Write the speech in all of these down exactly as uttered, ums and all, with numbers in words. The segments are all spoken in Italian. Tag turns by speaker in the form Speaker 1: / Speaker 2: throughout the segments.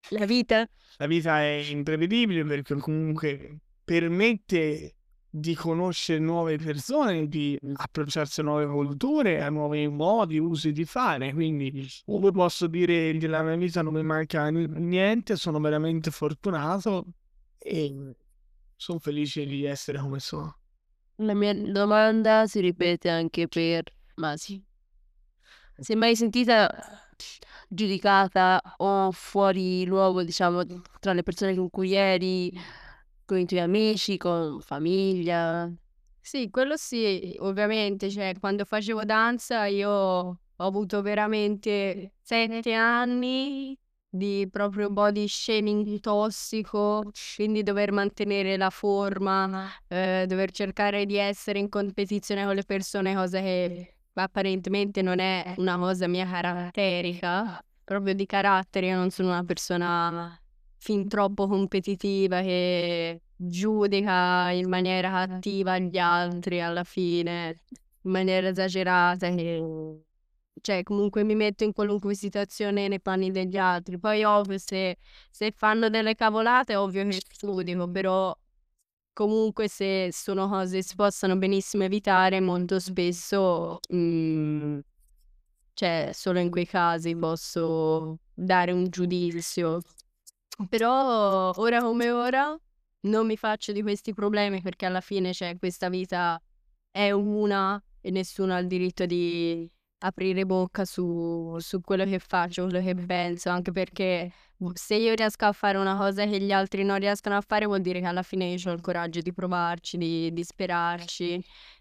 Speaker 1: La vita?
Speaker 2: La vita è imprevedibile perché comunque permette di conoscere nuove persone, di approcciarsi a nuove culture, a nuovi modi, usi di fare. Quindi, come posso dire, della mia vita non mi manca n- niente, sono veramente fortunato e sono felice di essere come sono.
Speaker 1: La mia domanda si ripete anche per Masi. Si è mai sentita giudicata o fuori luogo, diciamo, tra le persone con cui eri, con i tuoi amici, con famiglia?
Speaker 3: Sì, quello sì, ovviamente, cioè quando facevo danza io ho avuto veramente sette anni di proprio body shaming tossico, quindi dover mantenere la forma, eh, dover cercare di essere in competizione con le persone, cosa che apparentemente non è una cosa mia caratterica, proprio di carattere, io non sono una persona fin troppo competitiva che giudica in maniera cattiva gli altri alla fine, in maniera esagerata, che cioè comunque mi metto in qualunque situazione nei panni degli altri. Poi ovvio se, se fanno delle cavolate è ovvio che giudico, però comunque se sono cose che si possono benissimo evitare, molto spesso mm, cioè solo in quei casi posso dare un giudizio. Però ora come ora non mi faccio di questi problemi perché alla fine cioè, questa vita è una e nessuno ha il diritto di aprire bocca su, su quello che faccio, quello che penso, anche perché se io riesco a fare una cosa che gli altri non riescono a fare vuol dire che alla fine io ho il coraggio di provarci, di, di sperarci,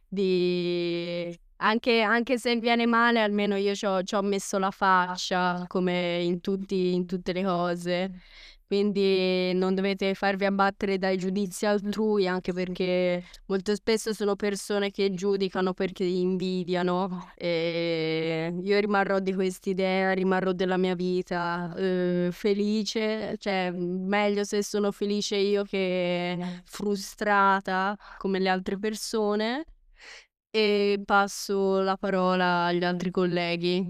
Speaker 3: di... Anche, anche se viene male, almeno io ci ho, ci ho messo la faccia, come in tutti, in tutte le cose. Quindi non dovete farvi abbattere dai giudizi altrui, anche perché molto spesso sono persone che giudicano perché invidiano. E io rimarrò di quest'idea, rimarrò della mia vita eh, felice, cioè meglio se sono felice io che frustrata come le altre persone. E passo la parola agli altri colleghi.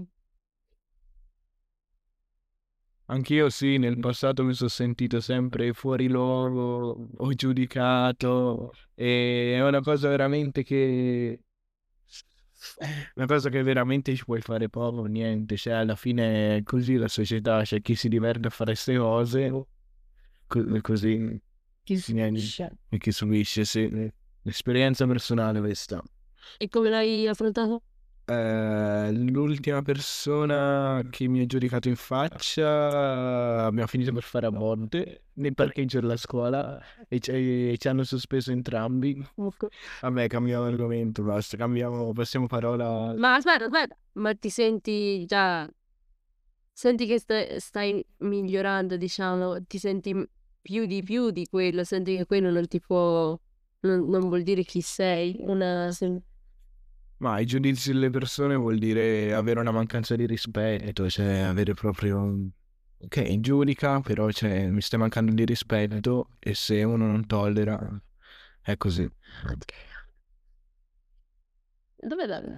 Speaker 2: Anch'io sì, nel passato mi sono sentito sempre fuori luogo o giudicato e è una cosa veramente che... Una cosa che veramente ci puoi fare poco o niente, cioè alla fine è così la società, c'è chi si diverte a fare queste cose, co- così,
Speaker 1: Chi
Speaker 2: niente,
Speaker 1: subisce.
Speaker 2: e chi subisce, sì. L'esperienza personale questa.
Speaker 1: E come l'hai affrontato?
Speaker 2: Eh, l'ultima persona che mi ha giudicato in faccia abbiamo finito per fare a botte nel parcheggio della scuola e ci, e ci hanno sospeso entrambi. Vabbè, cambiamo argomento, basta, cambiamo, passiamo parola.
Speaker 1: Ma aspetta, aspetta, ma ti senti già, senti che stai, stai migliorando, diciamo, ti senti m- più di più di quello, senti che quello non ti può, non, non vuol dire chi sei, una, sem-
Speaker 2: Ma i giudizi delle persone vuol dire avere una mancanza di rispetto, cioè avere proprio... Ok, giudica, però cioè, mi stai mancando di rispetto e se uno non tollera, è così.
Speaker 1: dov'è la...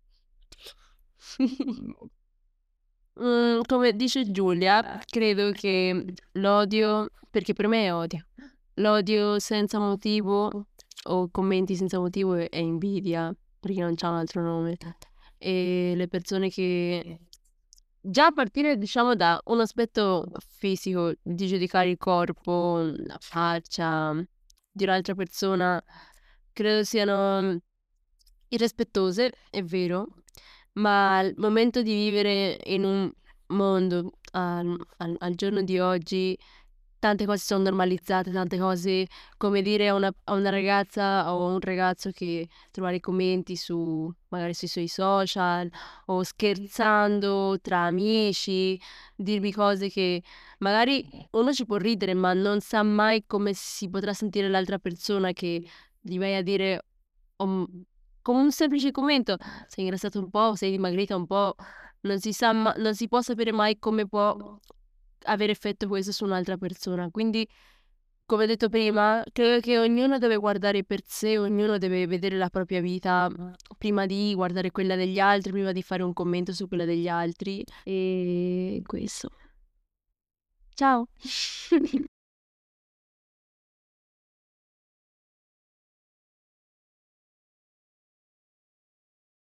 Speaker 1: Mm, come dice Giulia, credo che l'odio, perché per me è odio, l'odio senza motivo o commenti senza motivo è è invidia, perché non c'ha un altro nome. E le persone che già a partire, diciamo, da un aspetto fisico, di giudicare il corpo, la faccia di un'altra persona, credo siano irrispettose, è vero, ma al momento di vivere in un mondo al, al- al giorno di oggi, tante cose sono normalizzate, tante cose, come dire a una, a una ragazza o a un ragazzo che trovare i commenti su, magari sui suoi social o scherzando tra amici, dirmi cose che magari uno ci può ridere, ma non sa mai come si potrà sentire l'altra persona che gli vai a dire um, con un semplice commento, sei ingrassato un po', sei dimagrita un po', non si sa, ma- non si può sapere mai come può avere effetto questo su un'altra persona. Quindi, come ho detto prima, credo che ognuno deve guardare per sé, ognuno deve vedere la propria vita prima di guardare quella degli altri, prima di fare un commento su quella degli altri. E questo. Ciao.